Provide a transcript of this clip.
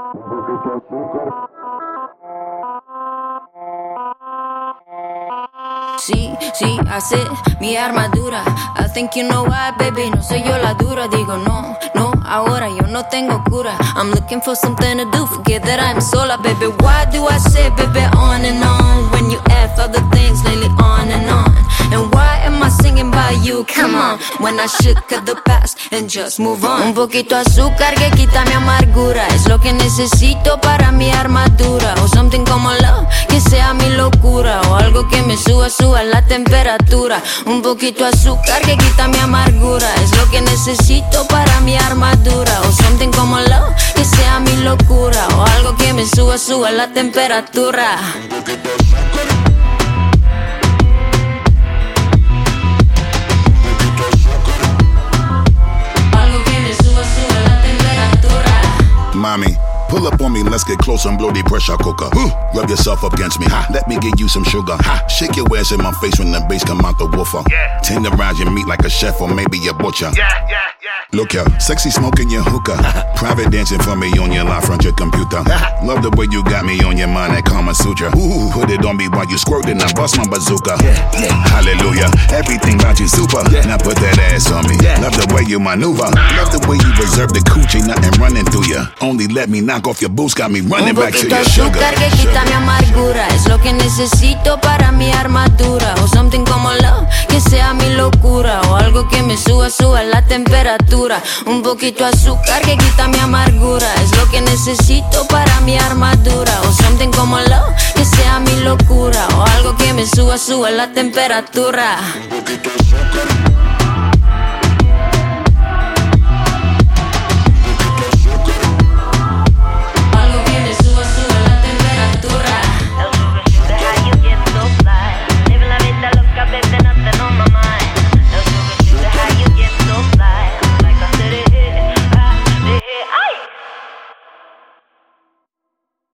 Sí, hace mi armadura. I think you know why, baby, no soy yo la dura. Digo no, ahora yo no tengo cura. I'm looking for something to do, forget that I'm sola, baby. Why do I say, baby, on and on, when you F other things lately on and on? And why am I singing by you, come on, when I should cut the past and just move on? Un poquito azúcar que quita mi amargura, es lo que necesito para mi armadura. O something como love, que sea mi locura, o algo que me suba la temperatura. Un poquito azúcar que quita mi amargura, es lo que necesito para mi armadura. O something como love, que sea mi locura, o algo que me suba la temperatura. Algo que me suba la temperatura. Mommy, pull up on me, let's get close and blow the pressure cooker. Rub yourself up against me, let me give you some sugar. Shake your ass in my face when the bass come out the woofer. Tenderize your meat like a chef or maybe a butcher. Look here, sexy smoking your hookah. Private dancing for me on your line front your computer. Love the way you got me on your mind, that Kama Sutra. Put it on me while you squirtin', I bust my bazooka. Hallelujah, everything about you super. Now put that ass on me. Love the way you maneuver. Love the way you reserve the coochie, nothing running through you. Only let me knock off your boots, got me running back to your sugar. Un poquito azúcar que quita mi amargura, es lo que necesito para mi armadura. O something como love, que sea mi locura, o algo que me suba la temperatura. Un poquito azúcar que quita mi amargura, es lo que necesito para mi armadura. O something como love, que sea mi locura, o algo que me suba la temperatura. Un poquito azúcar.